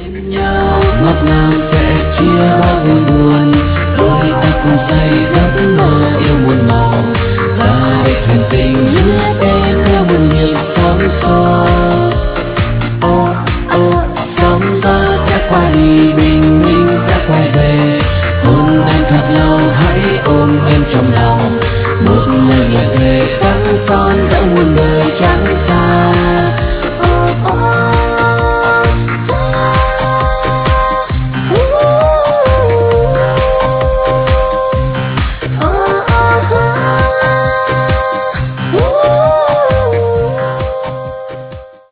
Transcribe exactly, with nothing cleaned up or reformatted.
bên nhau ngọt ngào sẽ chia bao vui buồn, đôi ta cùng say giấc mơ yêu muôn màu, ta để thuyền tình lướt êm theo muôn nhịp sóng xô. Ô ô sóng gió sẽ qua đi, bình minh sẽ quay về, hôn anh thật lâu hãy ôm em trong lòng, một lời lời thề trắng son đã muôn đời trắng.